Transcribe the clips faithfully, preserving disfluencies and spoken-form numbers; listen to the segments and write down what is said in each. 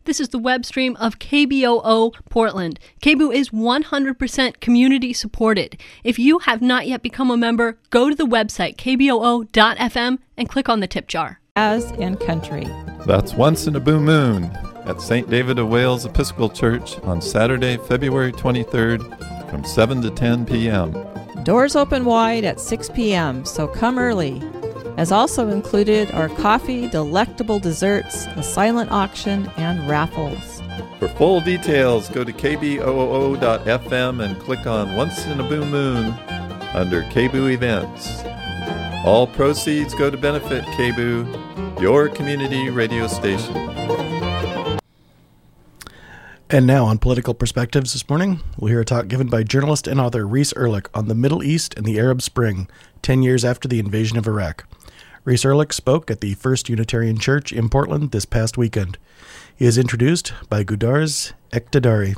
This is the web stream of K B O O Portland. K B O O is one hundred percent community supported. If you have not yet become a member, go to the website k b o o dot f m and click on the tip jar. As in country. That's Once in a Blue Moon at Saint David of Wales Episcopal Church on Saturday, February twenty-third from seven to ten p.m. Doors open wide at six p.m., so come early. As also included are coffee, delectable desserts, a silent auction, and raffles. For full details, go to k b o o dot f m and click on Once in a Blue Moon under K B O O Events. All proceeds go to benefit K B O O, your community radio station. And now on Political Perspectives this morning, we'll hear a talk given by journalist and author Reese Erlich on the Middle East and the Arab Spring, ten years after the invasion of Iraq. Reese Erlich spoke at the First Unitarian Church in Portland this past weekend. He is introduced by Gudarz Eqtidari.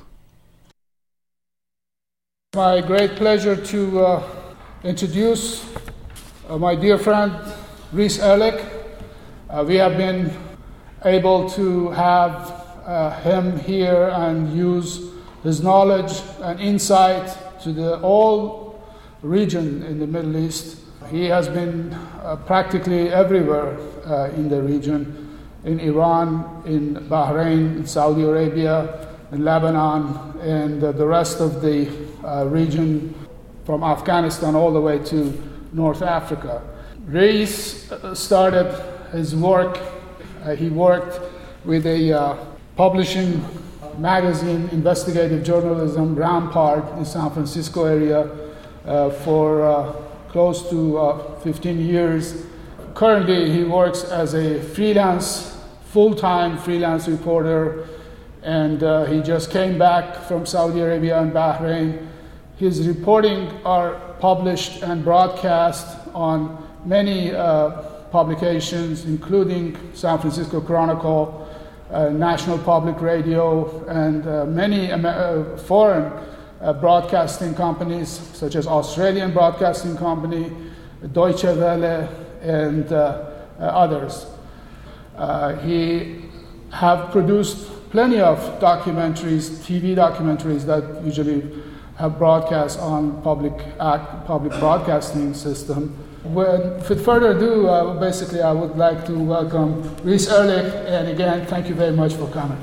It's my great pleasure to uh, introduce uh, my dear friend Reese Erlich. Uh, we have been able to have uh, him here and use his knowledge and insight to the whole region in the Middle East. He has been uh, practically everywhere uh, in the region, in Iran, in Bahrain, in Saudi Arabia, in Lebanon, and uh, the rest of the uh, region from Afghanistan all the way to North Africa. Reese started his work, uh, he worked with a uh, publishing magazine, investigative journalism, Rampart in San Francisco area uh, for uh, close to uh, fifteen years. Currently, he works as a freelance, full-time freelance reporter, and uh, he just came back from Saudi Arabia and Bahrain. His reporting are published and broadcast on many uh, publications, including San Francisco Chronicle, uh, National Public Radio, and uh, many Amer- uh, foreign Uh, broadcasting companies such as Australian Broadcasting Company, Deutsche Welle, and uh, uh, others. Uh, he have produced plenty of documentaries, T V documentaries that usually have broadcast on public act, public broadcasting system. When, with further ado, uh, basically I would like to welcome Reese Erlich, and again, thank you very much for coming.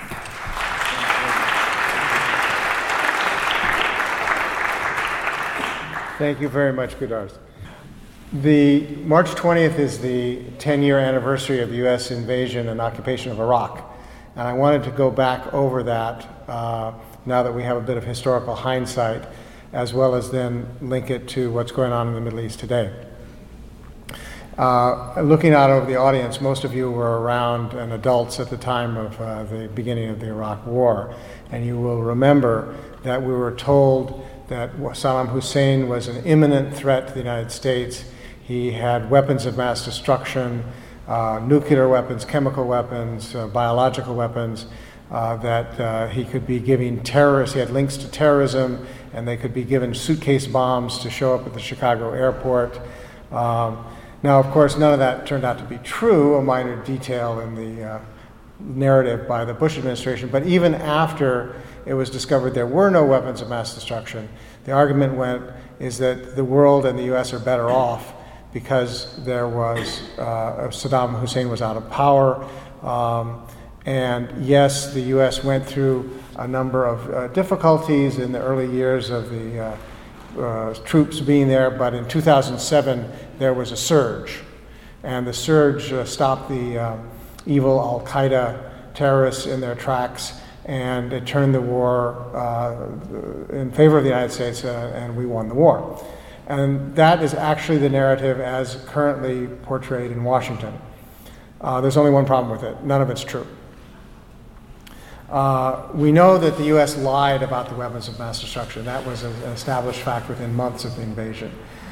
Thank you very much, Gudarz. The March twentieth is the ten-year anniversary of the U S invasion and occupation of Iraq, and I wanted to go back over that uh, now that we have a bit of historical hindsight, as well as then link it to what's going on in the Middle East today. Uh, looking out over the audience, most of you were around and adults at the time of uh, the beginning of the Iraq War, and you will remember that we were told that Saddam Hussein was an imminent threat to the United States. He had weapons of mass destruction, uh, nuclear weapons, chemical weapons, uh, biological weapons, uh, that uh, he could be giving terrorists, he had links to terrorism, and they could be given suitcase bombs to show up at the Chicago airport. Um, now, of course, none of that turned out to be true, a minor detail in the uh, narrative by the Bush administration, but even after it was discovered there were no weapons of mass destruction, the argument went is that the world and the U S are better off because there was, uh, Saddam Hussein was out of power, um, and yes, the U S went through a number of uh, difficulties in the early years of the uh, uh, troops being there, but in two thousand seven there was a surge, and the surge uh, stopped the uh, evil Al-Qaeda terrorists in their tracks, and it turned the war uh, in favor of the United States, uh, and we won the war. And that is actually the narrative as currently portrayed in Washington. Uh, there's only one problem with it. None of it's true. Uh, we know that the U S lied about the weapons of mass destruction. That was an established fact within months of the invasion.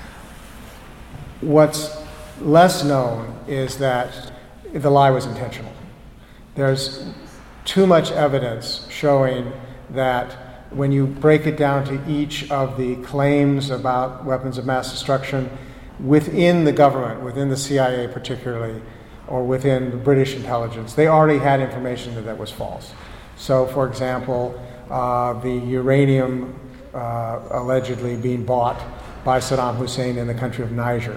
What's less known is that the lie was intentional. There's too much evidence showing that when you break it down to each of the claims about weapons of mass destruction within the government, within the C I A particularly, or within the British intelligence, they already had information that that was false. So, for example, uh, the uranium uh, allegedly being bought by Saddam Hussein in the country of Niger.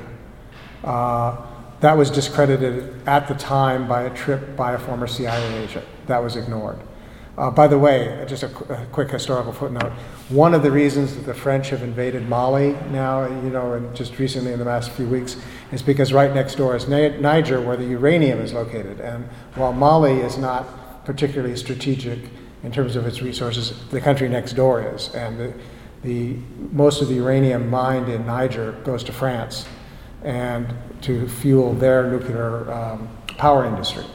Uh, that was discredited at the time by a trip by a former C I A agent. That was ignored. Uh, by the way, just a, qu- a quick historical footnote. One of the reasons that the French have invaded Mali now, you know, and just recently in the last few weeks, is because right next door is Ni- Niger, where the uranium is located. And while Mali is not particularly strategic in terms of its resources, the country next door is. And the, the most of the uranium mined in Niger goes to France and to fuel their nuclear um, power industry.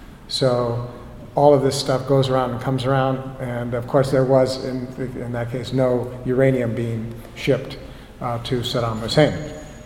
So all of this stuff goes around and comes around, and of course there was, in, in that case, no uranium being shipped uh, to Saddam Hussein.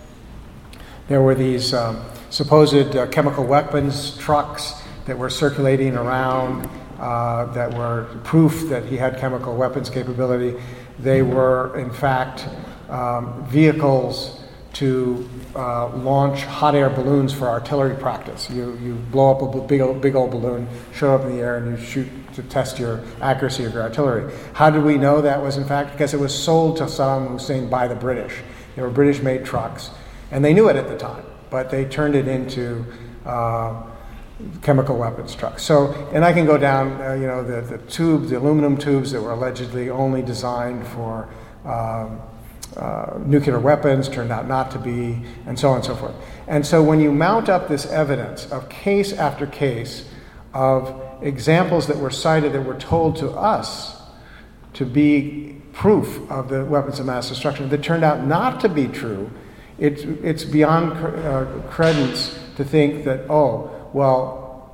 There were these um, supposed uh, chemical weapons trucks that were circulating around uh, that were proof that he had chemical weapons capability. They were, in fact, um, vehicles to uh, launch hot air balloons for artillery practice. You you blow up a big old, big old balloon, show up in the air, and you shoot to test your accuracy of your artillery. How did we know that was in fact? Because it was sold to Saddam Hussein by the British. They were British-made trucks, and they knew it at the time, but they turned it into uh, chemical weapons trucks. So, and I can go down, uh, you know, the, the tubes, the aluminum tubes that were allegedly only designed for um, Uh, nuclear weapons turned out not to be, and so on and so forth. And so when you mount up this evidence of case after case of examples that were cited that were told to us to be proof of the weapons of mass destruction that turned out not to be true, it, it's beyond cre- uh, credence to think that, oh, well,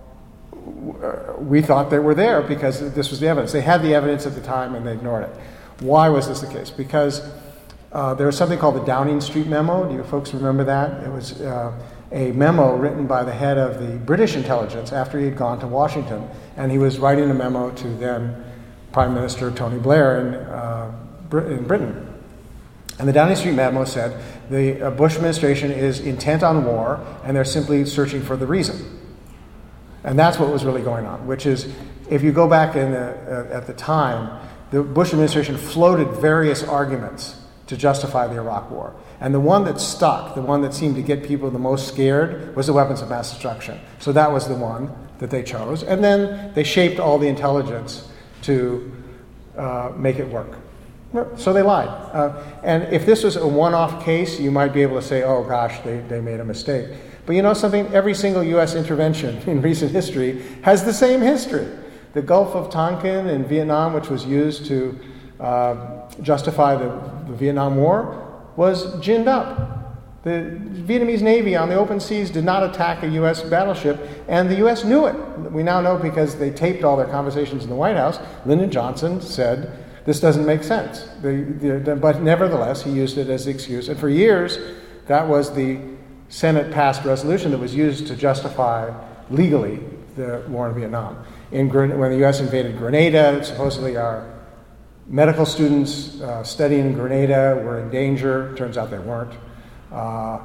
we thought they were there because this was the evidence. They had the evidence at the time and they ignored it. Why was this the case? Because Uh, there was something called the Downing Street Memo. Do you folks remember that? It was uh, a memo written by the head of the British intelligence after he had gone to Washington. And he was writing a memo to then Prime Minister Tony Blair in, uh, Br- in Britain. And the Downing Street Memo said the uh, Bush administration is intent on war and they're simply searching for the reason. And that's what was really going on, which is, if you go back in the, uh, at the time, the Bush administration floated various arguments to justify the Iraq War. And the one that stuck, the one that seemed to get people the most scared, was the weapons of mass destruction. So that was the one that they chose. And then they shaped all the intelligence to uh, make it work. So they lied. Uh, and if this was a one-off case, you might be able to say, oh gosh, they, they made a mistake. But you know something? Every single U S intervention in recent history has the same history. The Gulf of Tonkin in Vietnam, which was used to uh, justify the, the Vietnam War, was ginned up. The Vietnamese Navy on the open seas did not attack a U S battleship, and the U S knew it. We now know because they taped all their conversations in the White House. Lyndon Johnson said, this doesn't make sense. The, the, but nevertheless, he used it as the excuse. And for years, that was the Senate-passed resolution that was used to justify legally the war in Vietnam. In, when the U S invaded Grenada, supposedly our medical students uh, studying in Grenada were in danger. Turns out they weren't. Uh,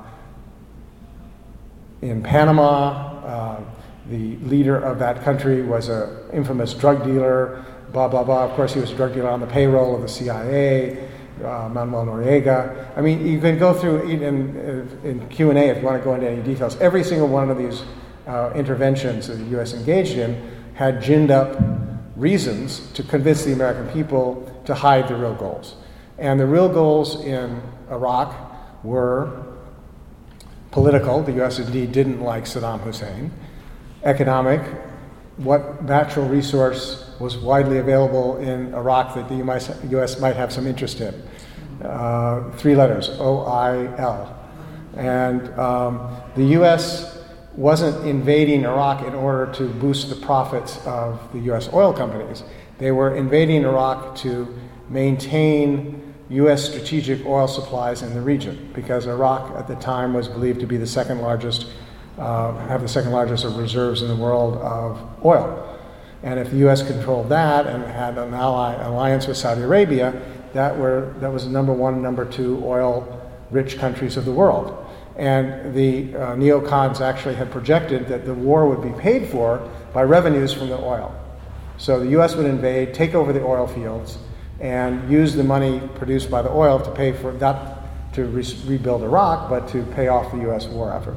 in Panama, uh, the leader of that country was an infamous drug dealer, blah, blah, blah. Of course, he was a drug dealer on the payroll of the C I A, uh, Manuel Noriega. I mean, you can go through, in, in Q and A if you want to go into any details, every single one of these uh, interventions that the U S engaged in had ginned up reasons to convince the American people to hide the real goals. And the real goals in Iraq were political. The U S indeed didn't like Saddam Hussein. Economic. What natural resource was widely available in Iraq that the U S might have some interest in? Uh, three letters, O I L. And um, the U S wasn't invading Iraq in order to boost the profits of the U S oil companies. They were invading Iraq to maintain U S strategic oil supplies in the region, because Iraq at the time was believed to be the second largest, uh, have the second largest of reserves in the world of oil. And if the U S controlled that and had an ally, alliance with Saudi Arabia, that were that was the number one, number two oil-rich countries of the world. And the uh, neocons actually had projected that the war would be paid for by revenues from the oil. So the U S would invade, take over the oil fields, and use the money produced by the oil to pay for, not to re- rebuild Iraq, but to pay off the U S war effort.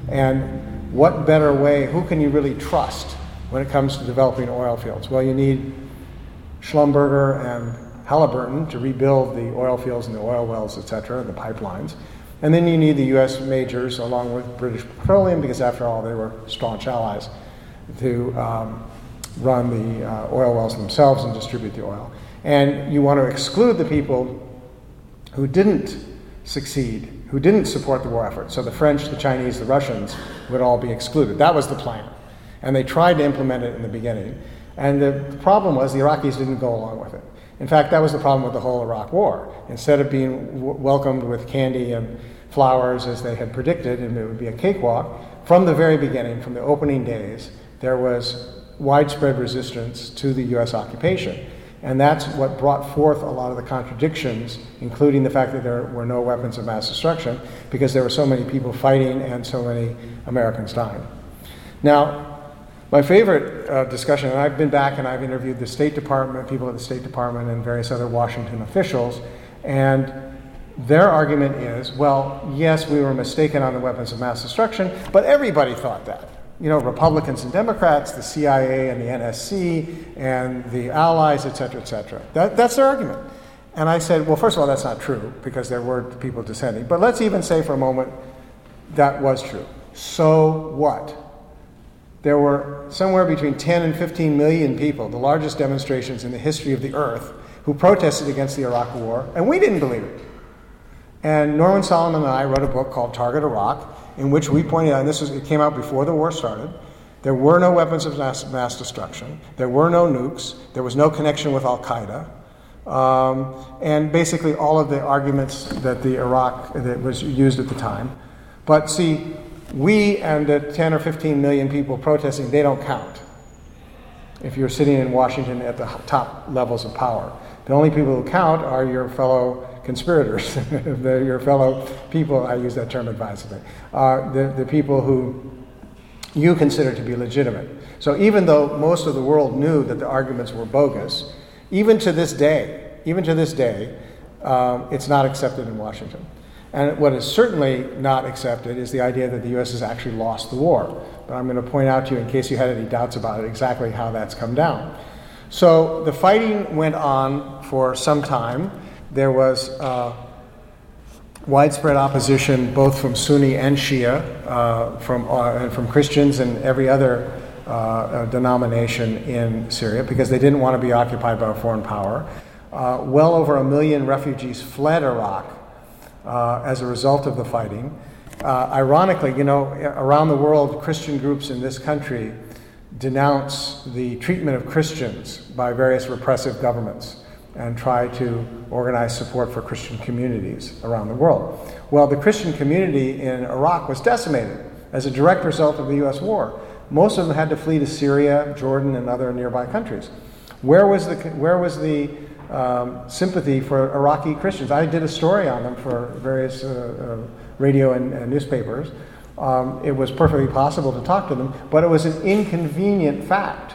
And what better way, who can you really trust when it comes to developing oil fields? Well, you need Schlumberger and Halliburton to rebuild the oil fields and the oil wells, et cetera, and the pipelines. And then you need the U S majors along with British Petroleum, because after all, they were staunch allies, to um, run the uh, oil wells themselves and distribute the oil. And you want to exclude the people who didn't succeed, who didn't support the war effort. So the French, the Chinese, the Russians would all be excluded. That was the plan. And they tried to implement it in the beginning. And the problem was the Iraqis didn't go along with it. In fact, that was the problem with the whole Iraq war. Instead of being w- welcomed with candy and flowers as they had predicted, and it would be a cakewalk, from the very beginning, from the opening days, there was widespread resistance to the U S occupation. And that's what brought forth a lot of the contradictions, including the fact that there were no weapons of mass destruction, because there were so many people fighting and so many Americans dying. Now, my favorite uh, discussion, and I've been back and I've interviewed the State Department, people at the State Department, and various other Washington officials, and their argument is, well, yes, we were mistaken on the weapons of mass destruction, but everybody thought that. You know, Republicans and Democrats, the C I A and the N S C, and the Allies, et cetera, et cetera. That, that's their argument. And I said, well, first of all, that's not true, because there were people dissenting. But let's even say for a moment that was true. So what? There were somewhere between ten and fifteen million people, the largest demonstrations in the history of the earth, who protested against the Iraq War, and we didn't believe it. And Norman Solomon and I wrote a book called Target Iraq, in which we pointed out, and this was, it came out before the war started, there were no weapons of mass, mass destruction, there were no nukes, there was no connection with Al-Qaeda, um, and basically all of the arguments that the Iraq, that was used at the time. But see, we and the ten or fifteen million people protesting, they don't count if you're sitting in Washington at the top levels of power. The only people who count are your fellow conspirators, the, your fellow people, I use that term advisedly, uh, the, the people who you consider to be legitimate. So even though most of the world knew that the arguments were bogus, even to this day, even to this day, um, it's not accepted in Washington. And what is certainly not accepted is the idea that the U S has actually lost the war. But I'm going to point out to you, in case you had any doubts about it, exactly how that's come down. So the fighting went on for some time. There was uh, widespread opposition both from Sunni and Shia, uh, from, uh, and from Christians and every other uh, uh, denomination in Syria, because they didn't want to be occupied by a foreign power. Uh, well over a million refugees fled Iraq uh, as a result of the fighting. Uh, ironically, you know, around the world, Christian groups in this country denounce the treatment of Christians by various repressive governments and try to organize support for Christian communities around the world. Well, the Christian community in Iraq was decimated as a direct result of the U S war. Most of them had to flee to Syria, Jordan, and other nearby countries. Where was the where was the um, sympathy for Iraqi Christians? I did a story on them for various uh, uh, radio and, and newspapers. Um, it was perfectly possible to talk to them, but it was an inconvenient fact,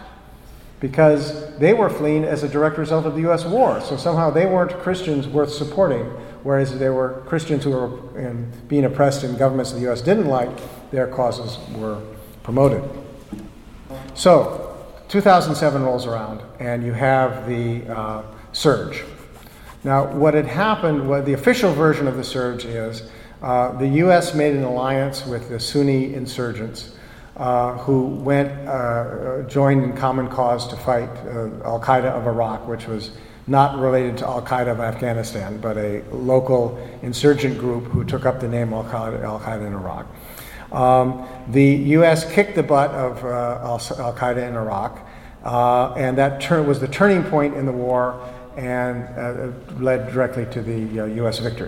because they were fleeing as a direct result of the U S war. So somehow they weren't Christians worth supporting, whereas they were Christians who were um, being oppressed in governments the U S didn't like, their causes were promoted. So two thousand seven rolls around, and you have the uh, surge. Now, what had happened, what the official version of the surge is, uh, the U S made an alliance with the Sunni insurgents, Uh, who went, uh, joined in common cause to fight uh, Al-Qaeda of Iraq, which was not related to Al-Qaeda of Afghanistan, but a local insurgent group who took up the name Al-Qaeda, Al-Qaeda in Iraq. Um, the U S kicked the butt of uh, Al-Qaeda in Iraq, uh, and that tur- was the turning point in the war, and uh, led directly to the uh, U S victory.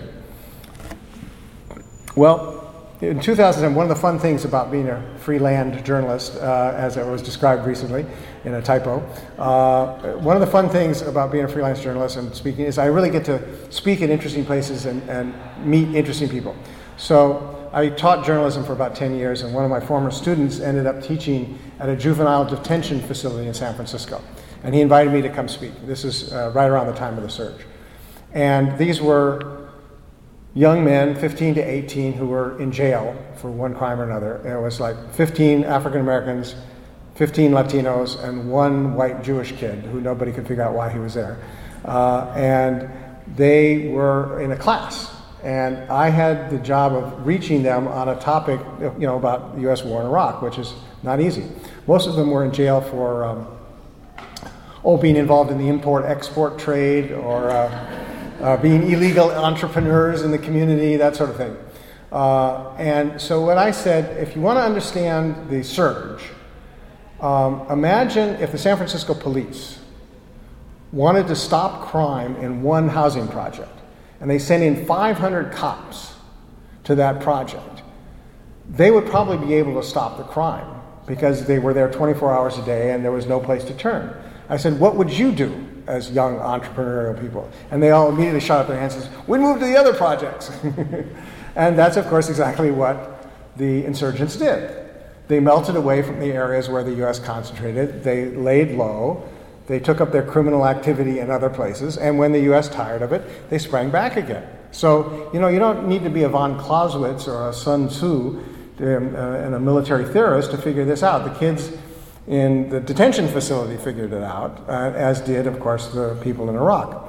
Well, in two thousand seven, one of the fun things about being a free land journalist, uh, as it was described recently in a typo, uh, one of the fun things about being a freelance journalist and speaking is I really get to speak in interesting places and, and meet interesting people. So I taught journalism for about ten years, and one of my former students ended up teaching at a juvenile detention facility in San Francisco. And he invited me to come speak. This is uh, right around the time of the surge. And these were young men, fifteen to eighteen, who were in jail for one crime or another. And it was like fifteen African Americans, fifteen Latinos, and one white Jewish kid who nobody could figure out why he was there. Uh, and they were in a class. And I had the job of reaching them on a topic, you know, about the U S war in Iraq, which is not easy. Most of them were in jail for, um, oh, being involved in the import-export trade, or uh, uh, being illegal entrepreneurs in the community, that sort of thing. Uh, and so what I said, if you want to understand the surge, um, imagine if the San Francisco police wanted to stop crime in one housing project, and they sent in five hundred cops to that project. They would probably be able to stop the crime because they were there twenty-four hours a day and there was no place to turn. I said, what would you do as young entrepreneurial people? And they all immediately shot up their hands and said, we'd move to the other projects. And that's, of course, exactly what the insurgents did. They melted away from the areas where the U S concentrated. They laid low. They took up their criminal activity in other places, and when the U S tired of it, they sprang back again. So, you know, you don't need to be a von Clausewitz or a Sun Tzu um, uh, and a military theorist to figure this out. The kids in the detention facility figured it out, uh, as did, of course, the people in Iraq.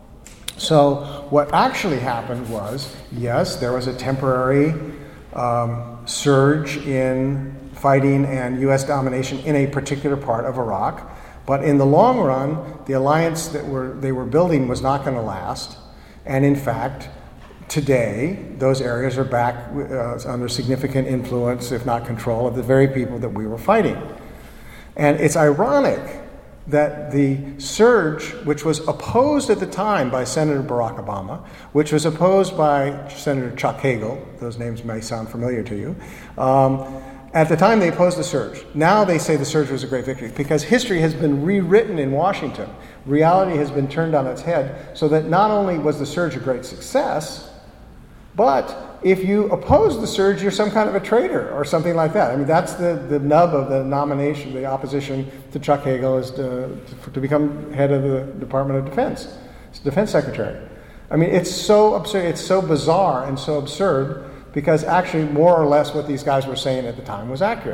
So what actually happened was, yes, there was a temporary um, surge in fighting and U S domination in a particular part of Iraq. But in the long run, the alliance that were, they were building was not going to last. And in fact, today, those areas are back uh, under significant influence, if not control, of the very people that we were fighting. And it's ironic that the surge, which was opposed at the time by Senator Barack Obama, which was opposed by Senator Chuck Hagel, those names may sound familiar to you, um, at the time, they opposed the surge. Now they say the surge was a great victory because history has been rewritten in Washington. Reality has been turned on its head so that not only was the surge a great success, but if you oppose the surge, you're some kind of a traitor or something like that. I mean, that's the, the nub of the nomination, the opposition to Chuck Hagel is to, to become head of the Department of Defense, Defense Secretary. I mean, it's so absurd, it's so bizarre and so absurd, because actually more or less what these guys were saying at the time was accurate.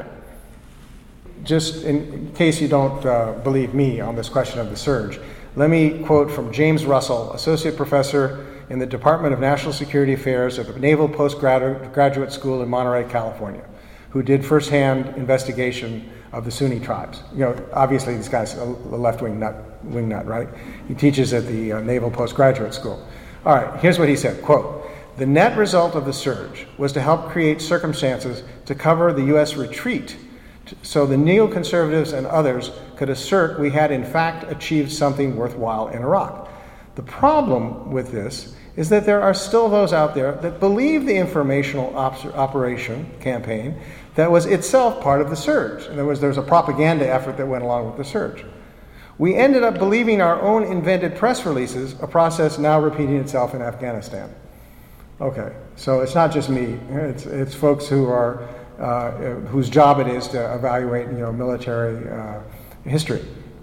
Just in case you don't uh, believe me on this question of the surge, let me quote from James Russell, Associate Professor in the Department of National Security Affairs at the Naval Postgraduate School in Monterey, California, who did firsthand investigation of the Sunni tribes. You know, obviously this guy's a left-wing nut, wing nut, right? He teaches at the uh, Naval Postgraduate School. All right, here's what he said, quote, "The net result of the surge was to help create circumstances to cover the U S retreat so the neoconservatives and others could assert we had in fact achieved something worthwhile in Iraq. The problem with this is that there are still those out there that believe the informational op- operation campaign that was itself part of the surge. In other words, there was a propaganda effort that went along with the surge. We ended up believing our own invented press releases, a process now repeating itself in Afghanistan." Okay, so it's not just me. It's it's folks who are uh, whose job it is to evaluate, you know, military uh, history.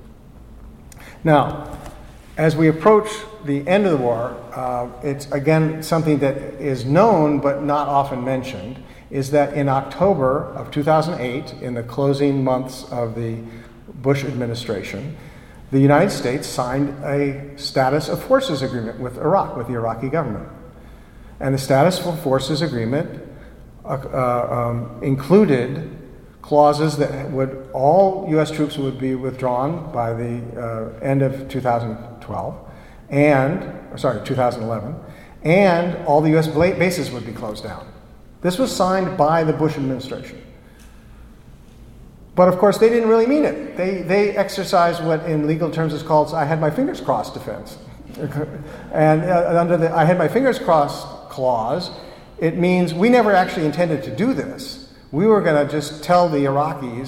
Now, as we approach the end of the war, uh, it's again something that is known but not often mentioned. Is that in October of two thousand eight, in the closing months of the Bush administration, the United States signed a status of forces agreement with Iraq, with the Iraqi government. And the Status of Forces Agreement uh, uh, um, included clauses that would all U S troops would be withdrawn by the uh, end of two thousand twelve, and or sorry, two thousand eleven, and all the U S bases would be closed down. This was signed by the Bush administration. But of course, they didn't really mean it. They they exercised what in legal terms is called "I had my fingers crossed" defense. And uh, under the "I had my fingers crossed" clause, it means we never actually intended to do this. We were going to just tell the Iraqis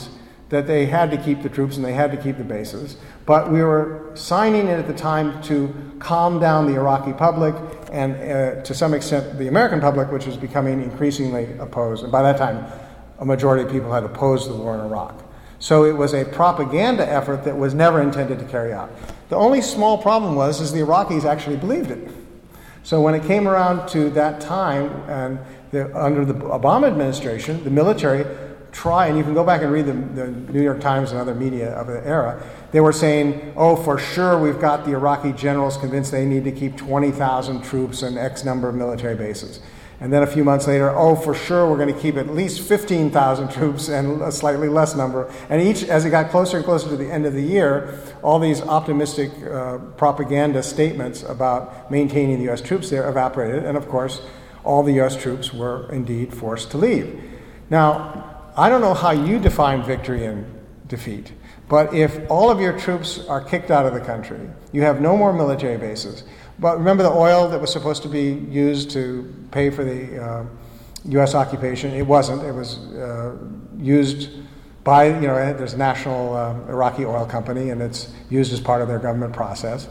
that they had to keep the troops and they had to keep the bases. But we were signing it at the time to calm down the Iraqi public and uh, to some extent the American public, which was becoming increasingly opposed. And by that time, a majority of people had opposed the war in Iraq. So it was a propaganda effort that was never intended to carry out. The only small problem was is the Iraqis actually believed it. So when it came around to that time, and the, under the Obama administration, the military tried, and you can go back and read the, the New York Times and other media of the era, they were saying, oh, for sure we've got the Iraqi generals convinced they need to keep twenty thousand troops and X number of military bases. And then a few months later, oh, for sure we're going to keep at least fifteen thousand troops and a slightly less number. And each, as it got closer and closer to the end of the year, all these optimistic uh, propaganda statements about maintaining the U S troops there evaporated. And of course, all the U S troops were indeed forced to leave. Now, I don't know how you define victory and defeat, but if all of your troops are kicked out of the country, you have no more military bases. But remember the oil that was supposed to be used to pay for the uh, U S occupation? It wasn't. It was uh, used by, you know, there's a national uh, Iraqi oil company, and it's used as part of their government process.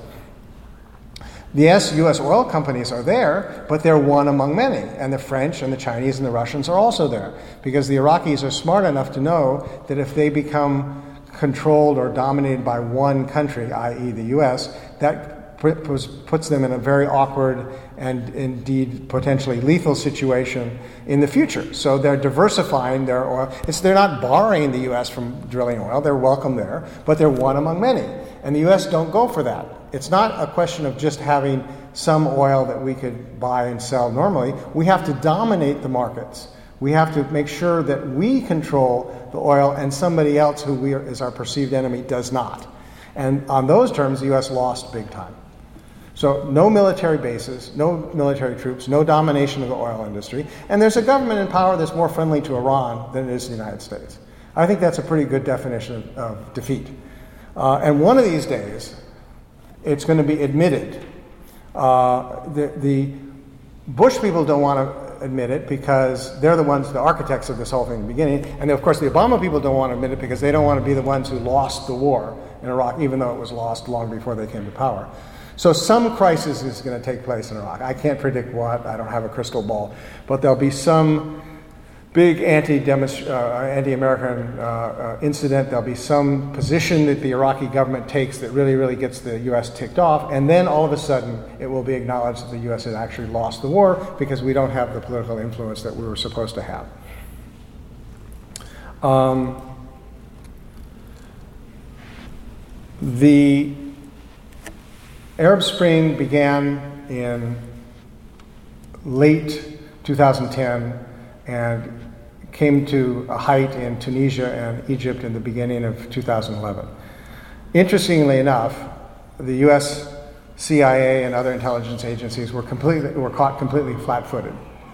The U S oil companies are there, but they're one among many. And the French and the Chinese and the Russians are also there, because the Iraqis are smart enough to know that if they become controlled or dominated by one country, that is the U S, that puts them in a very awkward and indeed potentially lethal situation in the future. So they're diversifying their oil. It's, they're not barring the U S from drilling oil. They're welcome there, but they're one among many. And the U S don't go for that. It's not a question of just having some oil that we could buy and sell normally. We have to dominate the markets. We have to make sure that we control the oil and somebody else who we are, is our perceived enemy does not. And on those terms, the U S lost big time. So no military bases, no military troops, no domination of the oil industry. And there's a government in power that's more friendly to Iran than it is to the United States. I think that's a pretty good definition of, of defeat. Uh, and one of these days, it's going to be admitted. Uh, the, the Bush people don't want to admit it because they're the ones, the architects of this whole thing in the beginning. And of course, the Obama people don't want to admit it because they don't want to be the ones who lost the war in Iraq, even though it was lost long before they came to power. So some crisis is going to take place in Iraq. I can't predict what. I don't have a crystal ball. But there'll be some big anti-Demonst- uh, anti-American uh, uh, incident. There'll be some position that the Iraqi government takes that really, really gets the U S ticked off. And then all of a sudden, it will be acknowledged that the U S had actually lost the war because we don't have the political influence that we were supposed to have. Um, the Arab Spring began in late two thousand ten and came to a height in Tunisia and Egypt in the beginning of two thousand eleven. Interestingly enough, the U S C I A and other intelligence agencies were completely were caught completely flat-footed.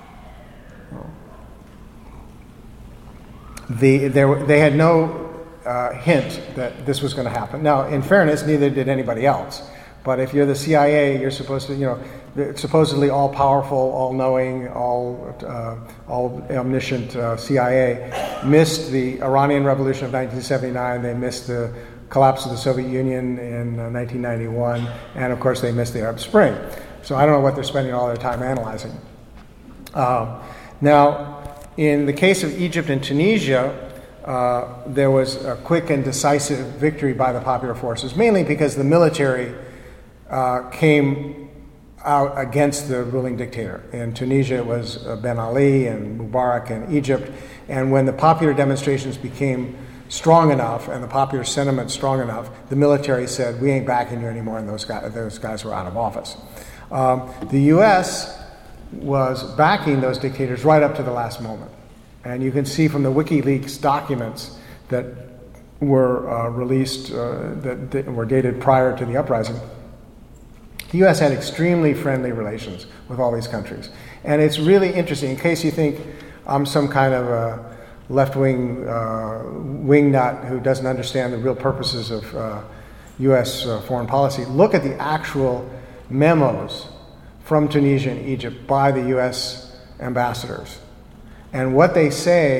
The, there, they had no uh, hint that this was going to happen. Now, in fairness, neither did anybody else. But if you're the C I A, you're supposed to, you know, supposedly all-powerful, all-knowing, all, uh, all omniscient uh, C I A missed the Iranian Revolution of nineteen seventy-nine. They missed the collapse of the Soviet Union in uh, nineteen ninety-one, and of course they missed the Arab Spring. So I don't know what they're spending all their time analyzing. Uh, now, in the case of Egypt and Tunisia, uh, there was a quick and decisive victory by the popular forces, mainly because the military Uh, came out against the ruling dictator. In Tunisia, it was uh, Ben Ali and Mubarak in Egypt. And when the popular demonstrations became strong enough and the popular sentiment strong enough, the military said, we ain't backing you anymore, and those guys, those guys were out of office. Um, the U S was backing those dictators right up to the last moment. And you can see from the WikiLeaks documents that were uh, released, uh, that, that were dated prior to the uprising, the U S had extremely friendly relations with all these countries. And it's really interesting, in case you think I'm some kind of a left-wing uh, wingnut who doesn't understand the real purposes of uh, U S uh, foreign policy, look at the actual memos from Tunisia and Egypt by the U S ambassadors. And what they say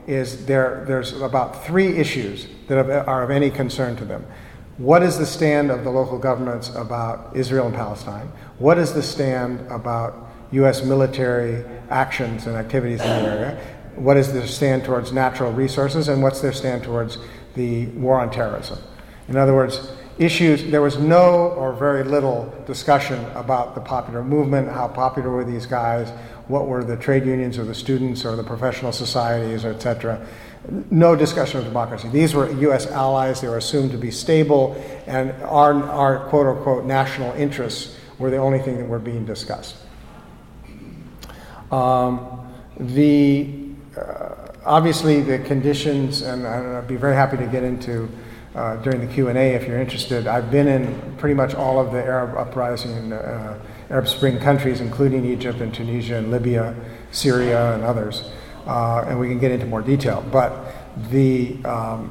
is there, there's about three issues that are of any concern to them. What is the stand of the local governments about Israel and Palestine? What is the stand about U S military actions and activities in the area? What is their stand towards natural resources? And what's their stand towards the war on terrorism? In other words, issues, there was no or very little discussion about the popular movement, how popular were these guys, what were the trade unions or the students or the professional societies, et cetera. No discussion of democracy. These were U S allies. They were assumed to be stable, and our, our quote-unquote national interests were the only thing that were being discussed. Um, the uh, obviously the conditions, and I'd be very happy to get into uh, during the Q and A if you're interested. I've been in pretty much all of the Arab uprising and uh, Arab Spring countries, including Egypt and Tunisia and Libya, Syria, and others. Uh, and we can get into more detail. But the um,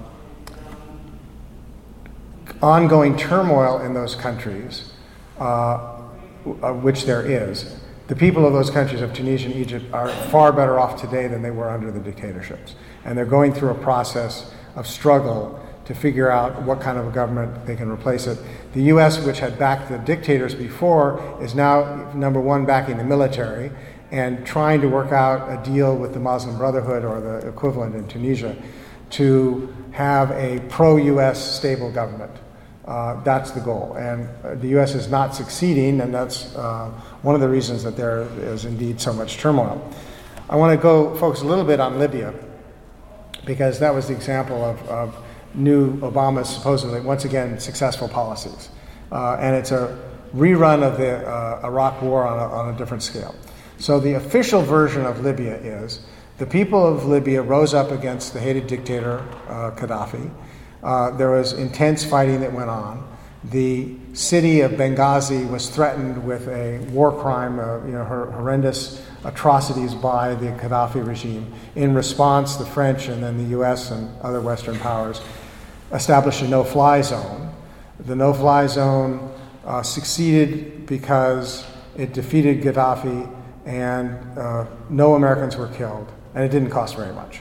ongoing turmoil in those countries, uh, of which there is, the people of those countries of Tunisia and Egypt are far better off today than they were under the dictatorships. And they're going through a process of struggle to figure out what kind of a government they can replace it. The U S, which had backed the dictators before, is now, number one, backing the military and trying to work out a deal with the Muslim Brotherhood or the equivalent in Tunisia to have a pro-U S stable government. Uh, that's the goal. And uh, the U S is not succeeding, and that's uh, one of the reasons that there is indeed so much turmoil. I want to go focus a little bit on Libya, because that was the example of, of new Obama's supposedly, once again, successful policies. Uh, and it's a rerun of the uh, Iraq War on a, on a different scale. So the official version of Libya is the people of Libya rose up against the hated dictator, uh, Gaddafi. Uh, there was intense fighting that went on. The city of Benghazi was threatened with a war crime, uh, you know, hor- horrendous atrocities by the Gaddafi regime. In response, the French and then the U S and other Western powers established a no-fly zone. The no-fly zone uh, succeeded because it defeated Gaddafi, and uh, no Americans were killed, and it didn't cost very much.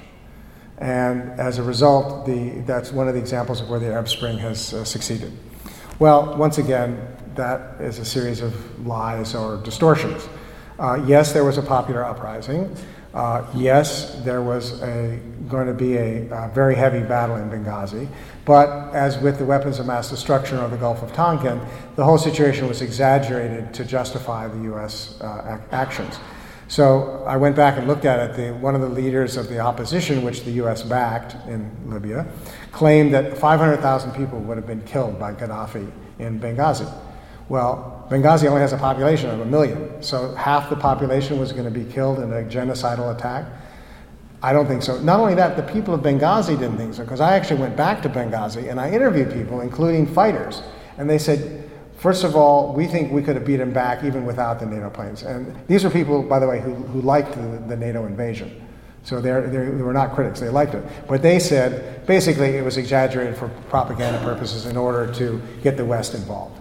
And as a result, the, that's one of the examples of where the Arab Spring has uh, succeeded. Well, once again, that is a series of lies or distortions. Uh, yes, there was a popular uprising. Uh, yes, there was a, going to be a, a very heavy battle in Benghazi. But as with the weapons of mass destruction or the Gulf of Tonkin, the whole situation was exaggerated to justify the U S uh, ac- actions. So I went back and looked at it. The, one of the leaders of the opposition, which the U S backed in Libya, claimed that five hundred thousand people would have been killed by Gaddafi in Benghazi. Well, Benghazi only has a population of a million, so half the population was going to be killed in a genocidal attack. I don't think so. Not only that, the people of Benghazi didn't think so, because I actually went back to Benghazi and I interviewed people, including fighters, and they said, first of all, we think we could have beat them back even without the NATO planes. And these are people, by the way, who, who liked the, the NATO invasion. So they're, they're, they were not critics, they liked it. But they said, basically, it was exaggerated for propaganda purposes in order to get the West involved.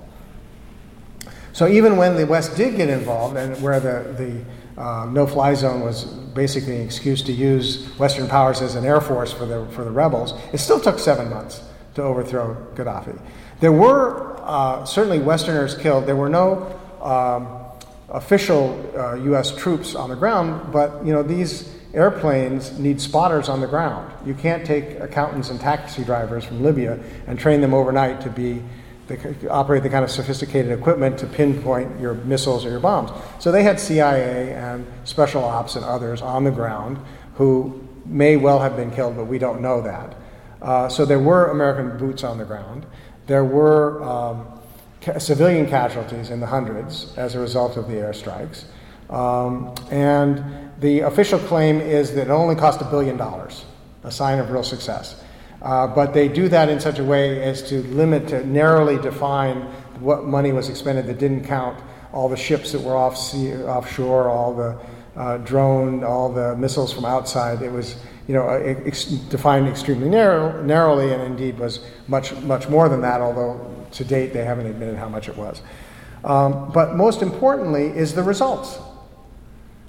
So even when the West did get involved, and where the, the uh, no-fly zone was basically an excuse to use Western powers as an air force for the, for the rebels, it still took seven months to overthrow Gaddafi. There were uh, certainly Westerners killed. There were no um, official uh, U S troops on the ground, but you know these airplanes need spotters on the ground. You can't take accountants and taxi drivers from Libya and train them overnight to be the, operate the kind of sophisticated equipment to pinpoint your missiles or your bombs. So they had C I A and special ops and others on the ground who may well have been killed, but we don't know that. Uh, so there were American boots on the ground. There were um, ca- civilian casualties in the hundreds as a result of the airstrikes. Um, and the official claim is that it only cost a billion dollars, a sign of real success. Uh, but they do that in such a way as to limit, to narrowly define what money was expended that didn't count all the ships that were off sea, offshore, all the uh, drone, all the missiles from outside. It was, you know, ex- defined extremely narrow, narrowly, and indeed was much, much more than that, although to date they haven't admitted how much it was. Um, but most importantly is the results.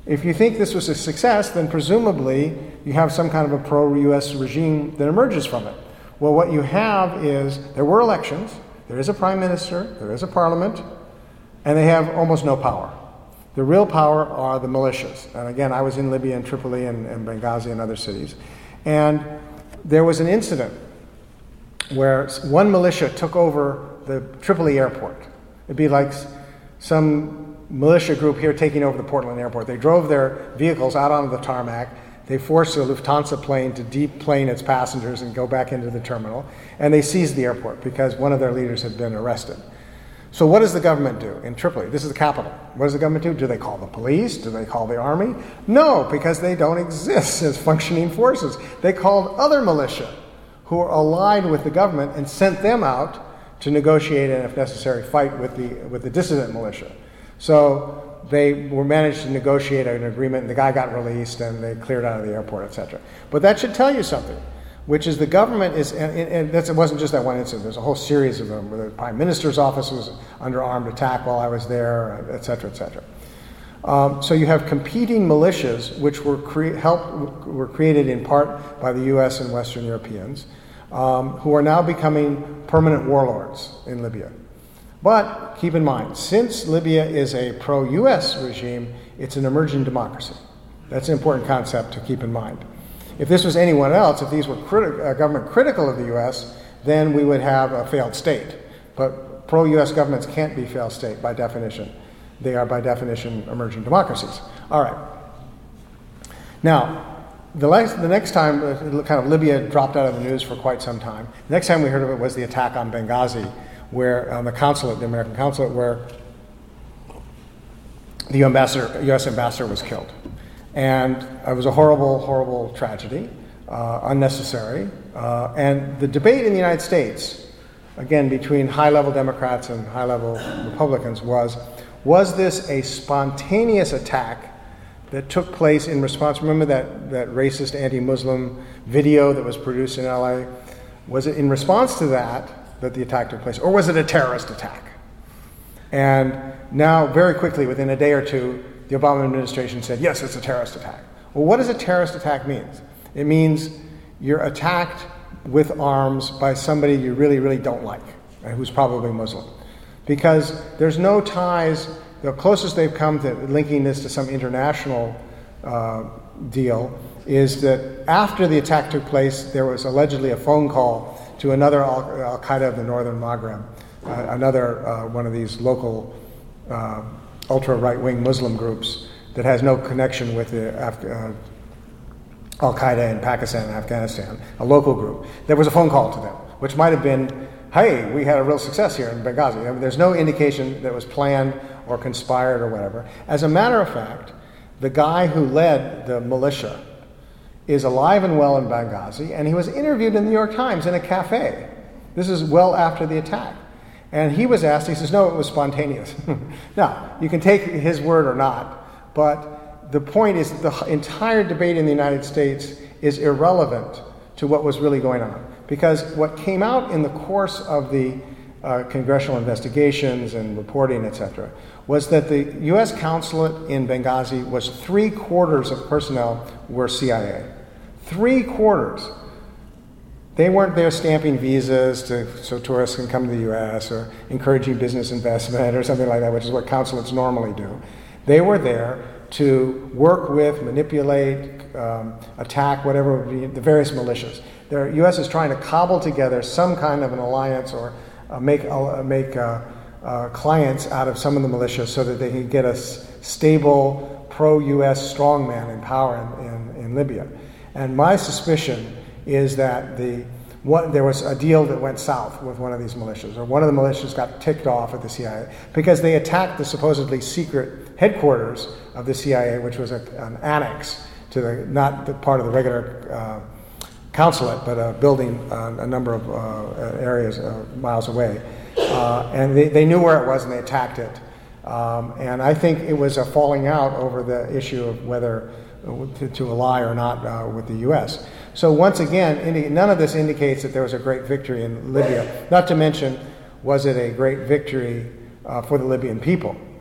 If you think this was a success, then presumably you have some kind of a pro-U S regime that emerges from it. Well, what you have is, there were elections, there is a prime minister, there is a parliament, and they have almost no power. The real power are the militias. And again, I was in Libya and Tripoli and, and Benghazi and other cities. And there was an incident where one militia took over the Tripoli airport. It'd be like some militia group here taking over the Portland airport. They drove their vehicles out onto the tarmac. They forced a Lufthansa plane to deplane its passengers and go back into the terminal. And they seized the airport because one of their leaders had been arrested. So what does the government do in Tripoli? This is the capital. What does the government do? Do they call the police? Do they call the army? No, because they don't exist as functioning forces. They called other militia who are allied with the government and sent them out to negotiate and, if necessary, fight with the, with the dissident militia. So they were managed to negotiate an agreement, and the guy got released, and they cleared out of the airport, et cetera. But that should tell you something, which is the government is, and, and that's, it wasn't just that one incident, there's a whole series of them, where the Prime Minister's office was under armed attack while I was there, et cetera, et cetera. Um, so you have competing militias, which were, cre- help, were created in part by the U S and Western Europeans, um, who are now becoming permanent warlords in Libya. But keep in mind, since Libya is a pro-U S regime, it's an emerging democracy. That's an important concept to keep in mind. If this was anyone else, if these were criti- uh, government critical of the U S, then we would have a failed state. But pro-U S governments can't be failed state by definition. They are by definition emerging democracies. All right. Now, the, last, the next time, uh, kind of Libya dropped out of the news for quite some time. The next time we heard of it was the attack on Benghazi, where on the consulate, the American consulate, where the ambassador, U S ambassador was killed. And it was a horrible, horrible tragedy, uh, unnecessary. Uh, and the debate in the United States, again, between high-level Democrats and high-level Republicans was, was this a spontaneous attack that took place in response? Remember that, that racist anti-Muslim video that was produced in L A? Was it in response to that that the attack took place, or was it a terrorist attack? And now, very quickly, within a day or two, the Obama administration said, yes, it's a terrorist attack. Well, what does a terrorist attack mean? It means you're attacked with arms by somebody you really, really don't like, who's probably Muslim. Because there's no ties, the closest they've come to linking this to some international uh, deal is that after the attack took place, there was allegedly a phone call to another Al- Al-Qaeda of the Northern Maghreb, uh, another uh, one of these local uh, ultra-right-wing Muslim groups that has no connection with the Af- uh, Al-Qaeda in Pakistan and Afghanistan, a local group. There was a phone call to them, which might have been, hey, we had a real success here in Benghazi. I mean, there's no indication that it was planned or conspired or whatever. As a matter of fact, the guy who led the militia is alive and well in Benghazi, and he was interviewed in the New York Times in a cafe. This is well after the attack. And he was asked, he says, no, it was spontaneous. Now, you can take his word or not, but the point is the entire debate in the United States is irrelevant to what was really going on. Because what came out in the course of the uh, congressional investigations and reporting, et cetera, was that the U S consulate in Benghazi was three quarters of personnel were C I A. Three quarters. They weren't there stamping visas to, so tourists can come to the U S or encouraging business investment or something like that, which is what consulates normally do. They were there to work with, manipulate, um, attack, whatever, the various militias. The U S is trying to cobble together some kind of an alliance or uh, make, uh, make uh, uh, clients out of some of the militias so that they can get a s- stable pro-U S strongman in power in, in, in Libya. And my suspicion is that the what, there was a deal that went south with one of these militias, or one of the militias got ticked off at the C I A because they attacked the supposedly secret headquarters of the C I A, which was a, an annex to the, not the part of the regular uh, consulate, but a building uh, a number of uh, areas uh, miles away. Uh, and they, they knew where it was and they attacked it. Um, and I think it was a falling out over the issue of whether to, to ally or not uh, with the U S. So once again, indi- none of this indicates that there was a great victory in Libya. Not to mention, was it a great victory uh, for the Libyan people?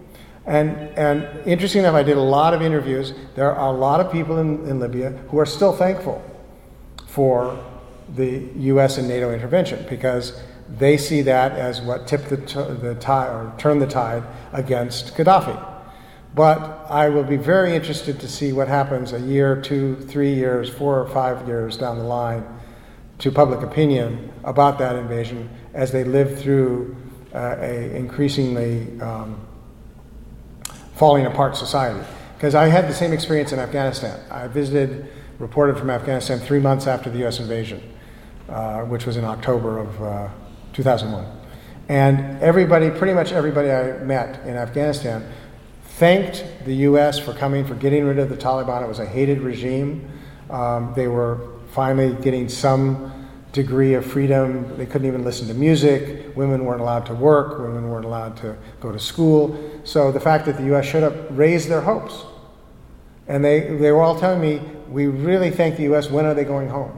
And, and interesting enough, I did a lot of interviews. There are a lot of people in, in Libya who are still thankful for the U S and NATO intervention, because they see that as what tipped the, t- the tide, or turned the tide against Gaddafi. But I will be very interested to see what happens a year, two, three years, four or five years down the line to public opinion about that invasion as they live through uh, a increasingly um, falling apart society. Because I had the same experience in Afghanistan. I visited, reported from Afghanistan three months after the U S invasion, uh, which was in October of uh, two thousand one. And everybody, pretty much everybody I met in Afghanistan thanked the U S for coming, for getting rid of the Taliban. It was a hated regime. Um, they were finally getting some degree of freedom. They couldn't even listen to music. Women weren't allowed to work. Women weren't allowed to go to school. So the fact that the U S showed up raised their hopes. And they, they were all telling me, we really thank the U S, when are they going home?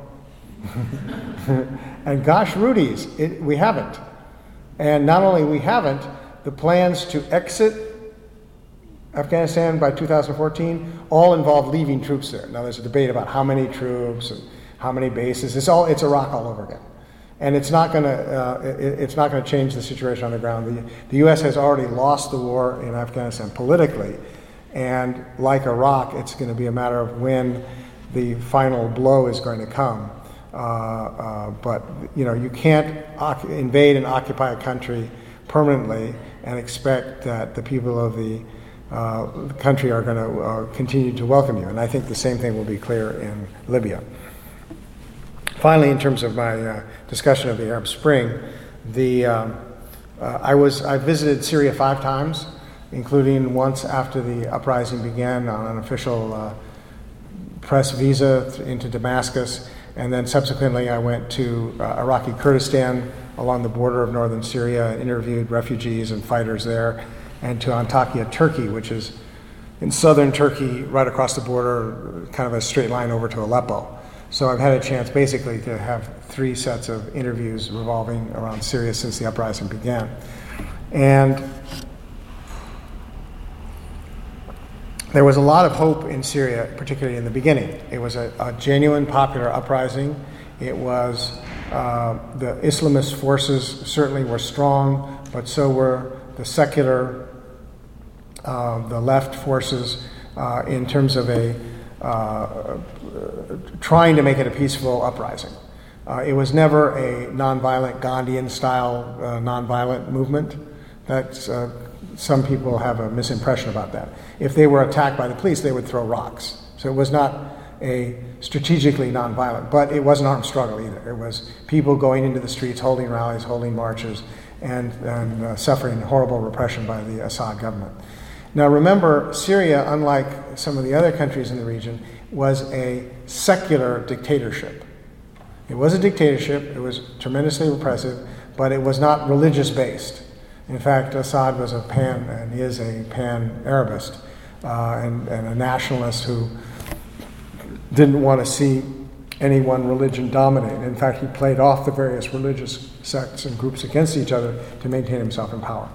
And gosh, Rudy's, it, we haven't. And not only we haven't, the plans to exit Afghanistan by two thousand fourteen all involve leaving troops there. Now there's a debate about how many troops and how many bases. It's all it's Iraq all over again, and it's not going to uh, it, it's not going to change the situation on the ground. The, the U S has already lost the war in Afghanistan politically, and like Iraq, it's going to be a matter of when the final blow is going to come. Uh, uh, but you know, you can't oc- invade and occupy a country permanently and expect that the people of the Uh, the country are going to uh, continue to welcome you. And I think the same thing will be clear in Libya. Finally, in terms of my uh, discussion of the Arab Spring, the um, uh, I was I visited Syria five times, including once after the uprising began on an official uh, press visa into Damascus, and then subsequently I went to uh, Iraqi Kurdistan along the border of northern Syria and interviewed refugees and fighters there, and to Antakya, Turkey, which is in southern Turkey, right across the border, kind of a straight line over to Aleppo. So I've had a chance basically to have three sets of interviews revolving around Syria since the uprising began. And there was a lot of hope in Syria, particularly in the beginning. It was a, a genuine popular uprising. It was, uh, the Islamist forces certainly were strong, but so were the secular, uh, the left forces, uh, in terms of a uh, trying to make it a peaceful uprising. Uh, it was never a nonviolent Gandhian-style uh, nonviolent movement. That's uh, some people have a misimpression about that. If they were attacked by the police, they would throw rocks. So it was not a strategically nonviolent, but it wasn't an armed struggle either. It was people going into the streets, holding rallies, holding marches, and, and uh, suffering horrible repression by the Assad government. Now remember, Syria, unlike some of the other countries in the region, was a secular dictatorship. It was a dictatorship, it was tremendously repressive, but it was not religious-based. In fact, Assad was a pan, and he is a pan-Arabist, uh, and, and a nationalist who didn't want to see any one religion dominate. In fact, he played off the various religious sects and groups against each other to maintain himself in power.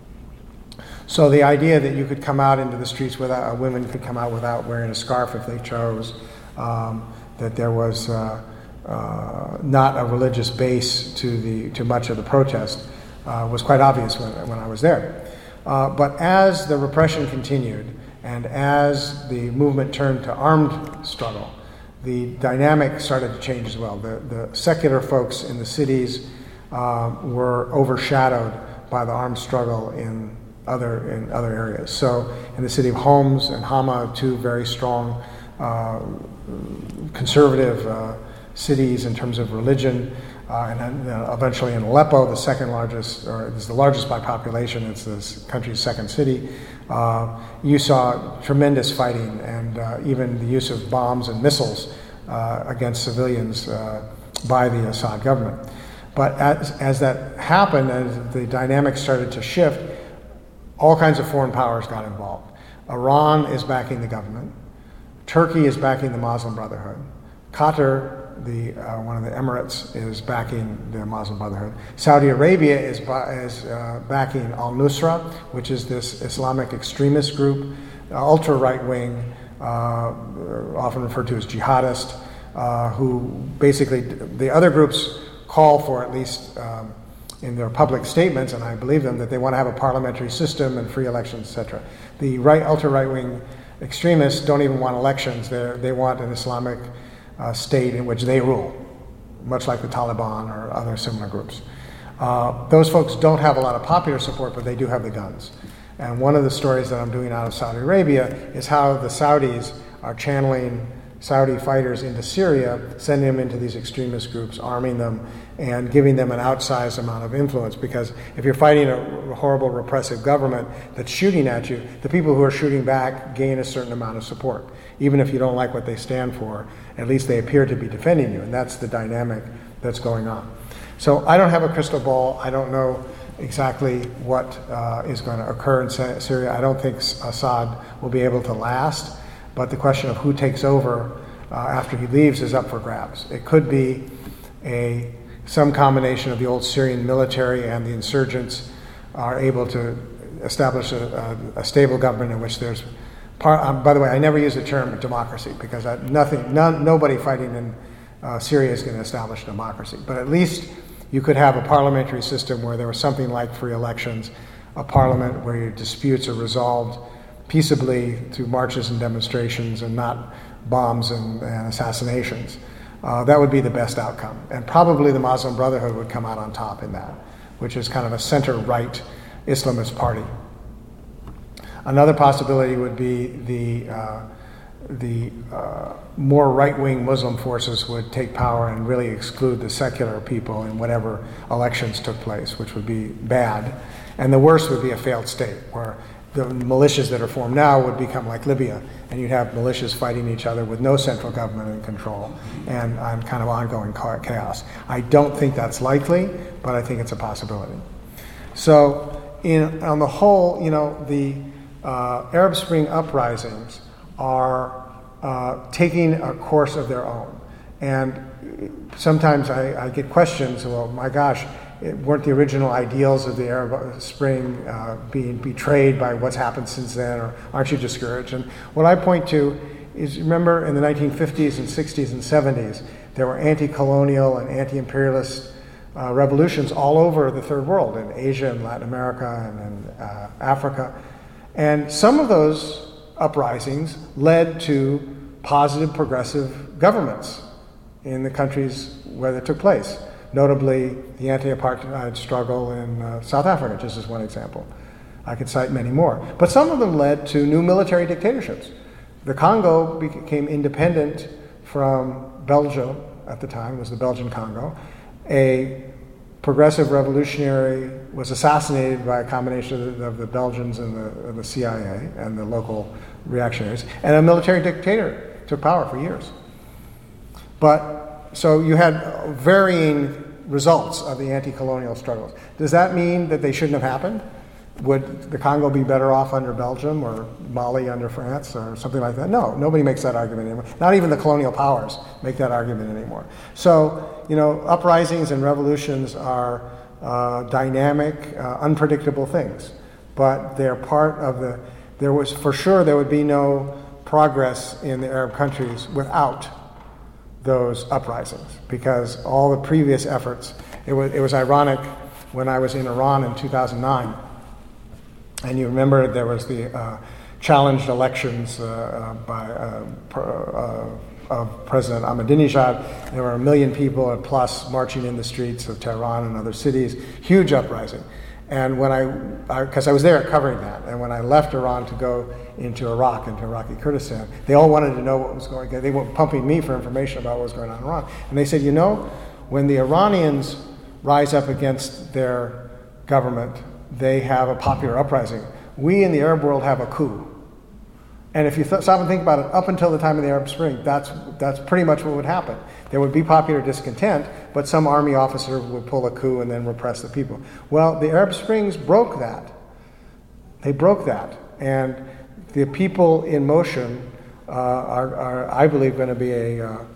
So the idea that you could come out into the streets without, uh, women could come out without wearing a scarf if they chose, um, that there was uh, uh, not a religious base to the to much of the protest uh, was quite obvious when, when I was there. Uh, but as the repression continued and as the movement turned to armed struggle, the dynamic started to change as well. The, the secular folks in the cities uh, were overshadowed by the armed struggle in other in other areas. So in the city of Homs and Hama, two very strong uh, conservative uh, cities in terms of religion, uh, and then uh, eventually in Aleppo, the second largest, or it's the largest by population, it's the country's second city, uh, you saw tremendous fighting and uh, even the use of bombs and missiles uh, against civilians uh, by the Assad government. But as, as that happened, as the dynamics started to shift, all kinds of foreign powers got involved. Iran is backing the government. Turkey is backing the Muslim Brotherhood. Qatar the uh, one of the Emirates is backing the Muslim Brotherhood. Saudi Arabia is, is uh, backing Al-Nusra, which is this Islamic extremist group, uh, ultra right-wing, uh, often referred to as jihadist, uh, who basically, the other groups call for, at least um, in their public statements, and I believe them, that they want to have a parliamentary system and free elections, et cetera. The right, ultra right-wing extremists don't even want elections. They're, they want an Islamic uh, state in which they rule, much like the Taliban or other similar groups. Uh, those folks don't have a lot of popular support, but they do have the guns. And one of the stories that I'm doing out of Saudi Arabia is how the Saudis are channeling Saudi fighters into Syria, sending them into these extremist groups, arming them, and giving them an outsized amount of influence. Because if you're fighting a horrible repressive government that's shooting at you, the people who are shooting back gain a certain amount of support. Even if you don't like what they stand for, at least they appear to be defending you, and that's the dynamic that's going on. So I don't have a crystal ball. I don't know exactly what uh, is going to occur in Syria. I don't think Assad will be able to last. But the question of who takes over uh, after he leaves is up for grabs. It could be a some combination of the old Syrian military and the insurgents are able to establish a, a, a stable government in which there's. Par- um, by the way, I never use the term democracy because I, nothing, none, nobody fighting in uh, Syria is going to establish democracy. But at least you could have a parliamentary system where there was something like free elections, a parliament where your disputes are resolved peaceably through marches and demonstrations and not bombs and, and assassinations. Uh, that would be the best outcome. And probably the Muslim Brotherhood would come out on top in that, which is kind of a center-right Islamist party. Another possibility would be the, uh, the uh, more right-wing Muslim forces would take power and really exclude the secular people in whatever elections took place, which would be bad. And the worst would be a failed state, where the militias that are formed now would become like Libya, and you'd have militias fighting each other with no central government in control, and um, kind of ongoing chaos. I don't think that's likely, but I think it's a possibility. So, in, on the whole, you know, the uh, Arab Spring uprisings are uh, taking a course of their own, and sometimes I, I get questions. Well, my gosh. It weren't the original ideals of the Arab Spring uh, being betrayed by what's happened since then, or aren't you discouraged? And what I point to is, remember in the nineteen fifties and sixties and seventies, there were anti-colonial and anti-imperialist uh, revolutions all over the third world, in Asia and Latin America and in uh, Africa. And some of those uprisings led to positive progressive governments in the countries where they took place. Notably, the anti-apartheid struggle in uh, South Africa, just as one example. I could cite many more. But some of them led to new military dictatorships. The Congo became independent from Belgium at the time, it was the Belgian Congo. A progressive revolutionary was assassinated by a combination of the, of the Belgians and the, of the C I A and the local reactionaries, and a military dictator took power for years. But So you had varying results of the anti-colonial struggles. Does that mean that they shouldn't have happened? Would the Congo be better off under Belgium or Mali under France or something like that? No, nobody makes that argument anymore. Not even the colonial powers make that argument anymore. So, you know, uprisings and revolutions are uh, dynamic, uh, unpredictable things. But they're part of the, there was, for sure, there would be no progress in the Arab countries without those uprisings, because all the previous efforts, it was, it was ironic when I was in Iran in two thousand nine, and you remember there was the uh, challenged elections uh, uh, by uh, uh, of President Ahmadinejad. There were a million people plus marching in the streets of Tehran and other cities, huge uprising. And when I, because I, I was there covering that, and when I left Iran to go into Iraq, into Iraqi Kurdistan, they all wanted to know what was going on. They were pumping me for information about what was going on in Iran. And they said, you know, when the Iranians rise up against their government, they have a popular uprising. We in the Arab world have a coup. And if you th- stop and think about it, up until the time of the Arab Spring, that's that's pretty much what would happen. There would be popular discontent, but some army officer would pull a coup and then repress the people. Well, the Arab Springs broke that. They broke that. And the people in motion uh, are, are, I believe, going to be a, uh,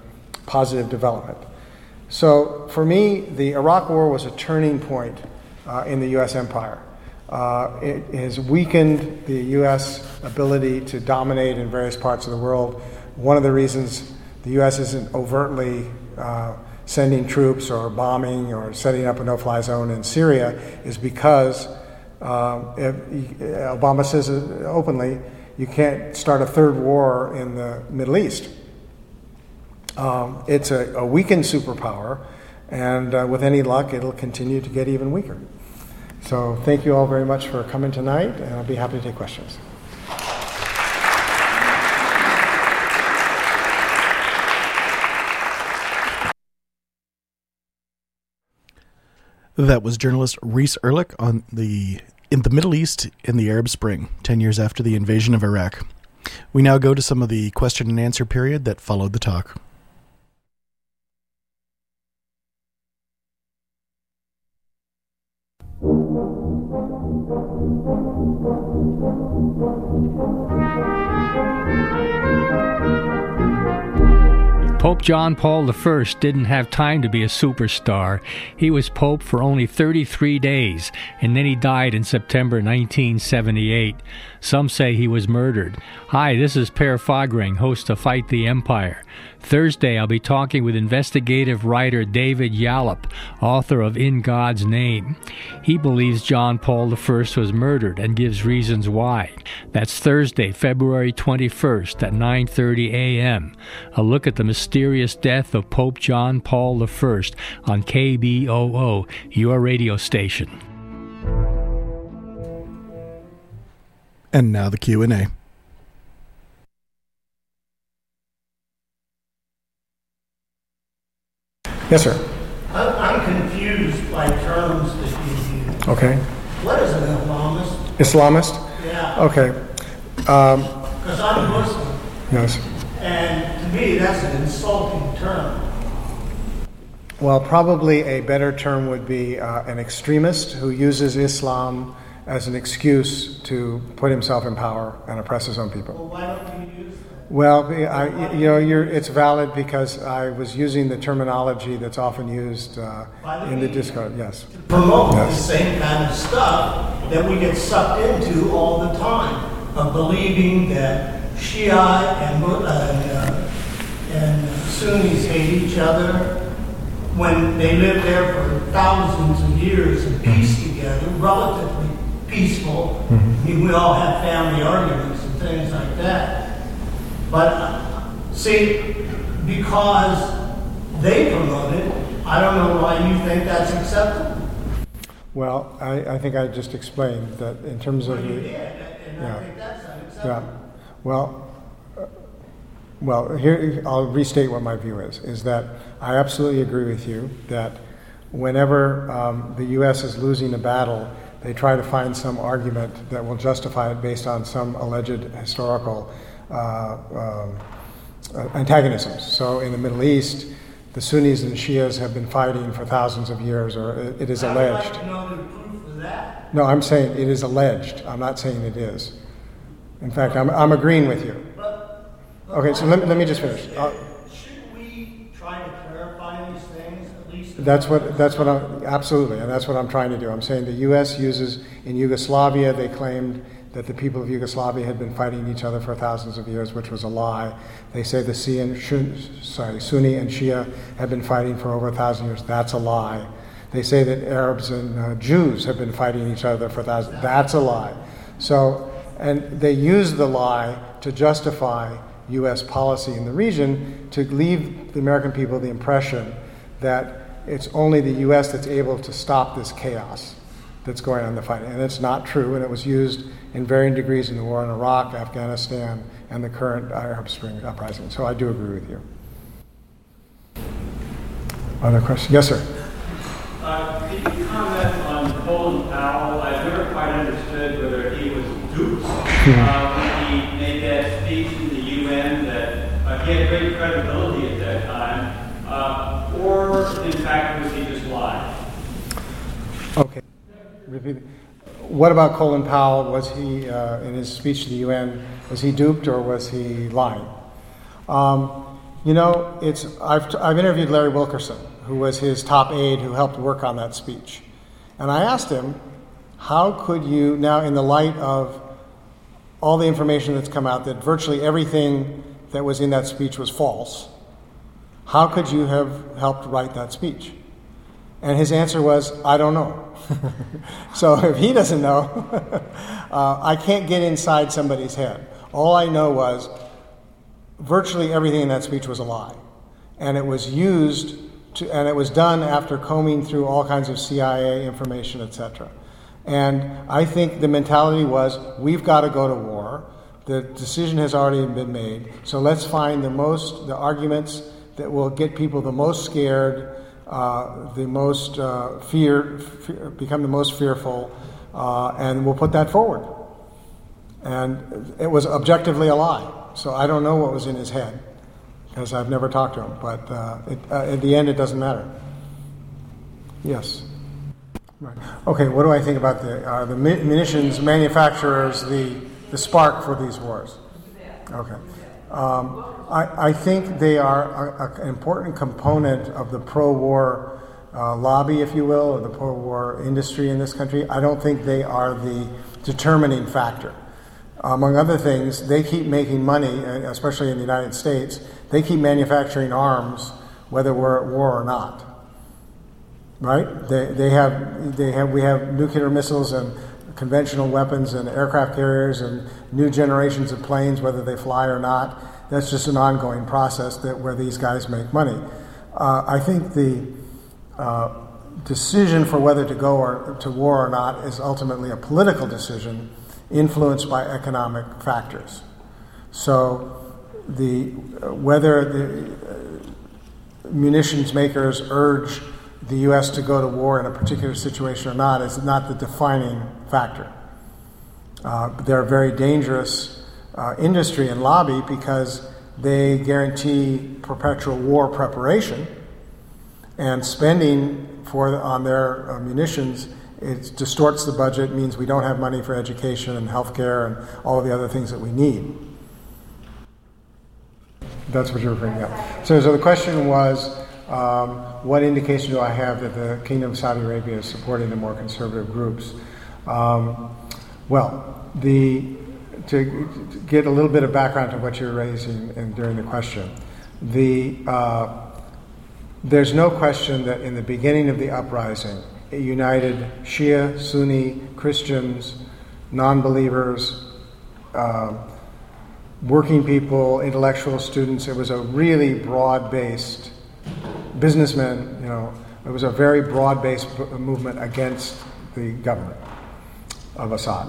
positive development. So for me, the Iraq War was a turning point uh, in the U S empire. Uh, it has weakened the U S ability to dominate in various parts of the world. One of the reasons the U S isn't overtly uh, sending troops or bombing or setting up a no-fly zone in Syria is because uh, if, Obama says openly, you can't start a third war in the Middle East. Um, it's a, a weakened superpower, and uh, with any luck, it'll continue to get even weaker. So thank you all very much for coming tonight, and I'll be happy to take questions. That was journalist Reese Erlich on the in the Middle East in the Arab Spring, ten years after the invasion of Iraq. We now go to some of the question and answer period that followed the talk. Pope John Paul the First didn't have time to be a superstar. He was Pope for only thirty-three days, and then he died in September nineteen seventy-eight. Some say he was murdered. Hi, this is Per Fogring, host of Fight the Empire. Thursday, I'll be talking with investigative writer David Yallop, author of In God's Name. He believes John Paul the First was murdered and gives reasons why. That's Thursday, February twenty-first at nine thirty a.m. A look at the mysterious death of Pope John Paul the First on K B O O, your radio station. And now the Q and A. Yes, sir. I'm confused by terms that you use. Okay. What is an Islamist? Islamist? Yeah. Okay. Um, Because I'm Muslim. yes. And to me, that's an insulting term. Well, probably a better term would be uh, an extremist who uses Islam as an excuse to put himself in power and oppress his own people. Well, why don't you use that? Well, I, you know, you're, it's valid because I was using the terminology that's often used uh, in the Discord. Yes. To promote Yes. the same kind of stuff that we get sucked into all the time, of believing that Shia and, uh, uh, and Sunnis hate each other when they lived there for thousands of years in peace together, relatively peaceful. Mm-hmm. I mean, we all have family arguments and things like that. But uh, see, because they promote it, I don't know why you think that's acceptable. Well, I, I think I just explained that in terms of Well, you the. did, and Yeah. I think that's unacceptable. Yeah. Well, uh, well, here I'll restate what my view is. Is that I absolutely agree with you that whenever um, the U S is losing a battle, they try to find some argument that will justify it based on some alleged historical uh, um, uh, antagonisms. So in the Middle East, the Sunnis and Shias have been fighting for thousands of years, or it, it is I would alleged. like to know the proof of that. No, I'm saying it is alleged. I'm not saying it is. In fact, I'm, I'm agreeing with you. But, but Okay, so let me, let me just finish. Uh, Shouldn't we try to clarify these things at least? That's what that's what I'm absolutely, and that's what I'm trying to do. I'm saying the U S uses in Yugoslavia. They claimed that the people of Yugoslavia had been fighting each other for thousands of years, which was a lie. They say the Shia, sorry, Sunni and Shia had been fighting for over a thousand years. That's a lie. They say that Arabs and uh, Jews have been fighting each other for thousands. That's a lie. So, and they use the lie to justify U S policy in the region to leave the American people the impression that it's only the U S that's able to stop this chaos that's going on in the fighting. And it's not true, and it was used in varying degrees in the war in Iraq, Afghanistan, and the current Arab Spring uprising. So I do agree with you. Other questions? Yes, sir. Uh, can you comment on Colin Powell? I've never quite understood whether he was duped uh, when he made that speech in the U N that uh, he had great credibility at that time, uh, or in fact was he just lying? Okay. Repeat. What about Colin Powell? Was he, uh, in his speech to the U N, was he duped or was he lying? Um, You know, it's I've, I've interviewed Larry Wilkerson, who was his top aide who helped work on that speech. And I asked him, how could you, now in the light of all the information that's come out that virtually everything that was in that speech was false, how could you have helped write that speech? And his answer was, I don't know. So if he doesn't know, uh, I can't get inside somebody's head. All I know was virtually everything in that speech was a lie. And it was used to, and it was done after combing through all kinds of C I A information, et cetera. And I think the mentality was, we've got to go to war. The decision has already been made. So let's find the most, the arguments that will get people the most scared, uh, the most uh, fear, fear, become the most fearful, uh, and we'll put that forward. And it was objectively a lie. So I don't know what was in his head, because I've never talked to him. But uh, it, uh, at the end, it doesn't matter. Yes. Right. Okay, what do I think about the uh, the munitions manufacturers, the, the spark for these wars? Okay. Um, I, I think they are an important component of the pro-war uh, lobby, if you will, or the pro-war industry in this country. I don't think they are the determining factor. Among other things, they keep making money, especially in the United States. They keep manufacturing arms, whether we're at war or not. Right? They they have they have we have nuclear missiles and conventional weapons and aircraft carriers and new generations of planes, whether they fly or not. That's just an ongoing process that where these guys make money. Uh, I think the uh, decision for whether to go or to war or not is ultimately a political decision, influenced by economic factors. So, the whether the uh, munitions makers urge the U S to go to war in a particular situation or not is not the defining factor. Uh, they're a very dangerous uh, industry and lobby because they guarantee perpetual war preparation, and spending for on their uh, munitions, it distorts the budget, means we don't have money for education and healthcare and all of the other things that we need. That's what you're referring to. So, so the question was, um, what indication do I have that the Kingdom of Saudi Arabia is supporting the more conservative groups? Um, well, the to, to get a little bit of background to what you're raising and during the question, the uh, there's no question that in the beginning of the uprising, it united Shia, Sunni, Christians, non-believers, uh, working people, intellectual students. It was a really broad-based businessmen, you know, it was a very broad-based movement against the government of Assad.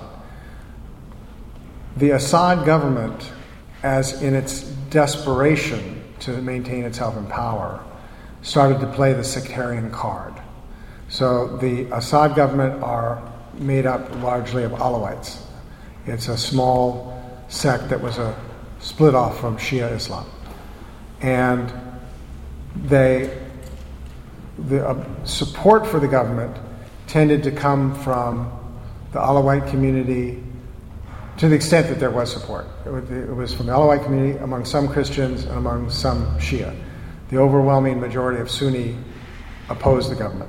The Assad government, as in its desperation to maintain itself in power, started to play the sectarian card. So the Assad government are made up largely of Alawites. It's a small sect that was a split off from Shia Islam. And they, the uh, support for the government tended to come from the Alawite community to the extent that there was support. It was, it was from the Alawite community, among some Christians and among some Shia. The overwhelming majority of Sunni opposed the government.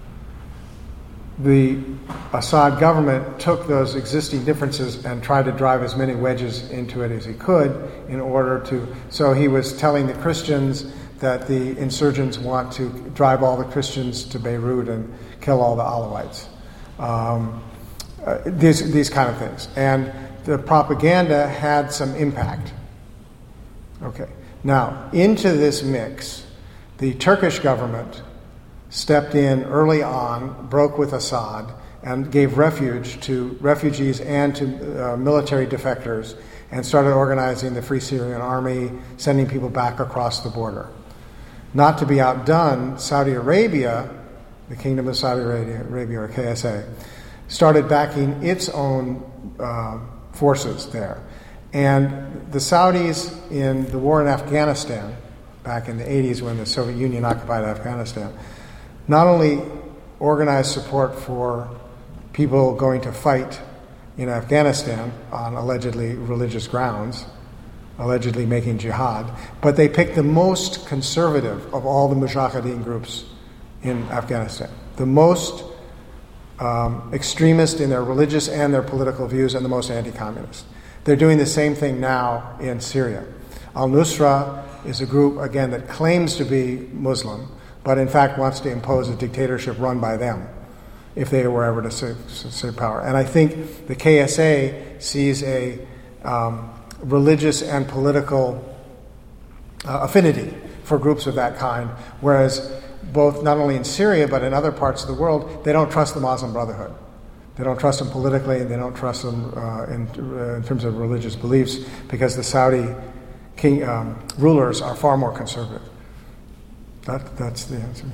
The Assad government took those existing differences and tried to drive as many wedges into it as he could in order to, so he was telling the Christians that the insurgents want to drive all the Christians to Beirut and kill all the Alawites. Um, uh, these, these kind of things. And the propaganda had some impact. Okay. Now, into this mix, the Turkish government stepped in early on, broke with Assad, and gave refuge to refugees and to uh, military defectors, and started organizing the Free Syrian Army, sending people back across the border. Not to be outdone, Saudi Arabia, the Kingdom of Saudi Arabia, or K S A, started backing its own uh, forces there. And the Saudis in the war in Afghanistan, back in the eighties when the Soviet Union occupied Afghanistan, not only organized support for people going to fight in Afghanistan on allegedly religious grounds, allegedly making jihad, but they picked the most conservative of all the mujahideen groups in Afghanistan, the most um, extremist in their religious and their political views, and the most anti-communist. They're doing the same thing now in Syria. Al-Nusra is a group, again, that claims to be Muslim, but in fact wants to impose a dictatorship run by them if they were ever to seize power. And I think the K S A sees a um, religious and political uh, affinity for groups of that kind, whereas both not only in Syria but in other parts of the world, they don't trust the Muslim Brotherhood. They don't trust them politically, and they don't trust them uh, in, uh, in terms of religious beliefs, because the Saudi king um, rulers are far more conservative. That, that's the answer.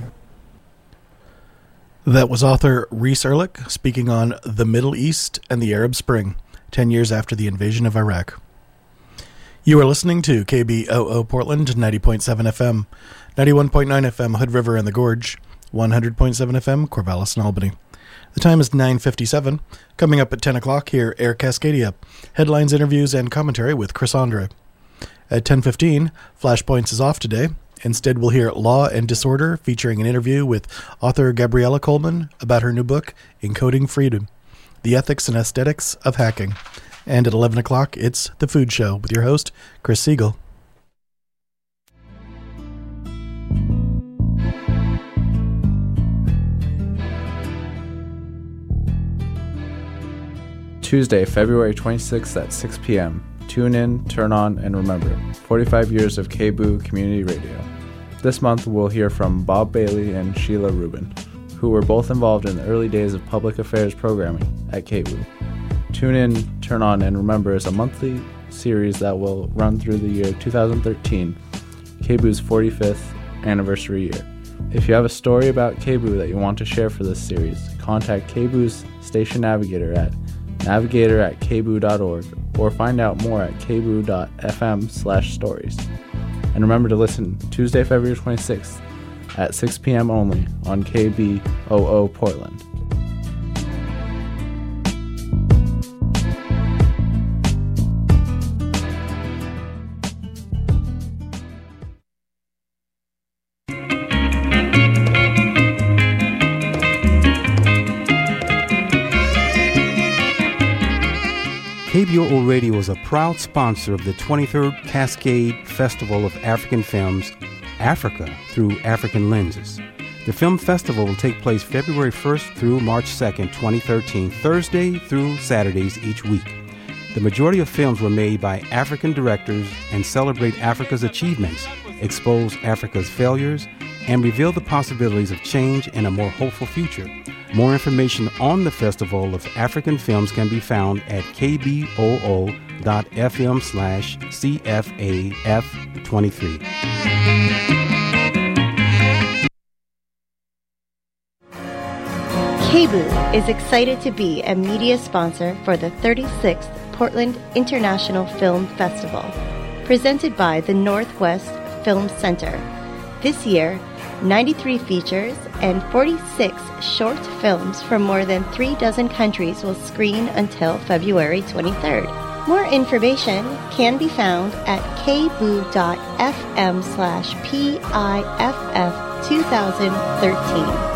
That was author Reese Erlich speaking on the Middle East and the Arab Spring, ten years after the invasion of Iraq. You are listening to K B O O Portland, ninety point seven F M, ninety-one point nine F M Hood River and the Gorge, one hundred point seven F M Corvallis and Albany. The time is nine fifty-seven. Coming up at ten o'clock here, Air Cascadia. Headlines, interviews, and commentary with Chris Andre. At ten fifteen, Flashpoints is off today. Instead, we'll hear Law and Disorder, featuring an interview with author Gabriella Coleman about her new book, Encoding Freedom, The Ethics and Aesthetics of Hacking. And at eleven o'clock, it's The Food Show with your host, Chris Siegel. Tuesday, February twenty-sixth at six p.m. Tune in, turn on, and remember, forty-five years of K B O O Community Radio. This month we'll hear from Bob Bailey and Sheila Rubin, who were both involved in the early days of public affairs programming at K B O O. Tune in, turn on, and remember is a monthly series that will run through the year two thousand thirteen, K B O O's forty-fifth anniversary year. If you have a story about K B O O that you want to share for this series, contact K B O O's station navigator at navigator at k b o o dot org or find out more at k b o o dot f m slash stories. And remember to listen Tuesday, February twenty-sixth at six p.m. only on K B O O Portland. K B O O Radio is a proud sponsor of the twenty-third Cascade Festival of African Films, Africa Through African Lenses. The film festival will take place February first through March second, twenty thirteen, Thursday through Saturdays each week. The majority of films were made by African directors and celebrate Africa's achievements, expose Africa's failures, and reveal the possibilities of change and a more hopeful future. More information on the Festival of African Films can be found at k b o o dot f m slash c f a f twenty-three. K B O O is excited to be a media sponsor for the thirty-sixth Portland International Film Festival, presented by the Northwest Film Center. This year, ninety-three features and forty-six short films from more than three dozen countries will screen until February twenty-third. More information can be found at k b o o dot f m slash p i f f twenty thirteen.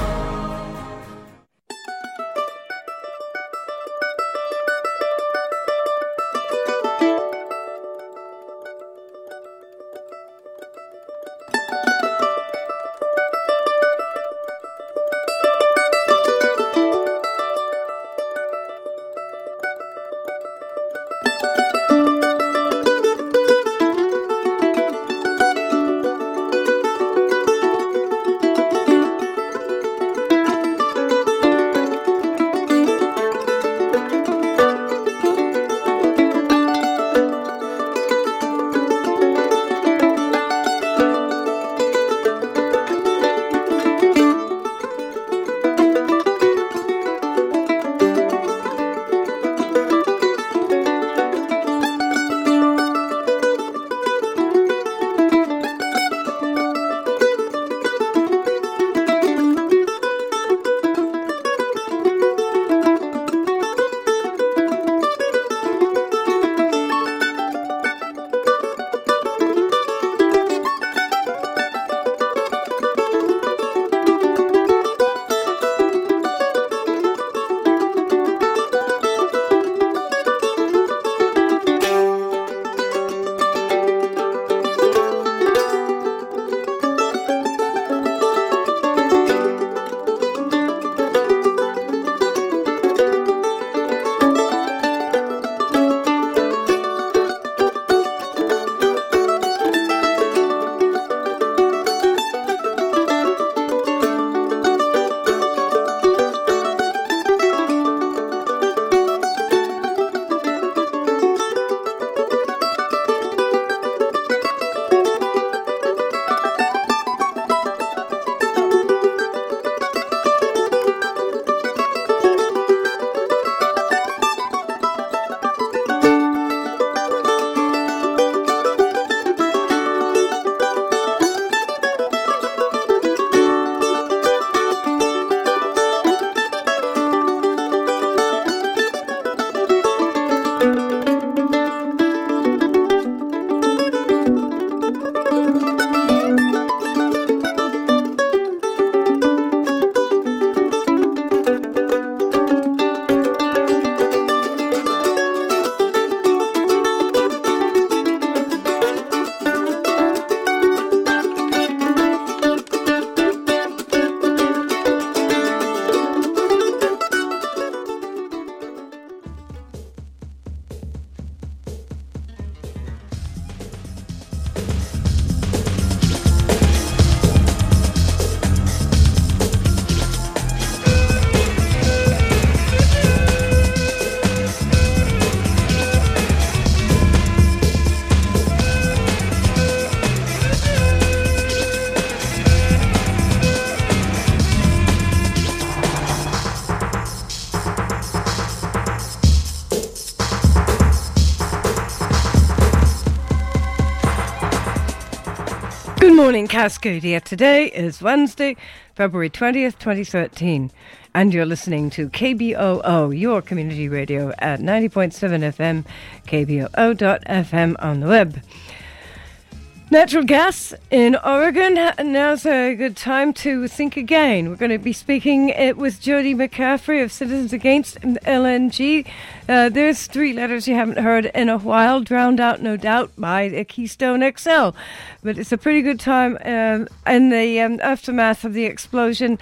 morning, Cascadia. Today is Wednesday, February twentieth, twenty thirteen, and you're listening to K B O O, your community radio at ninety point seven F M, K B O O dot F M on the web. Natural gas in Oregon. Now's a good time to think again. We're going to be speaking it with Jody McCaffrey of Citizens Against L N G. Uh, there's three letters you haven't heard in a while, drowned out, no doubt, by the Keystone X L. But it's a pretty good time um, in the um, aftermath of the explosion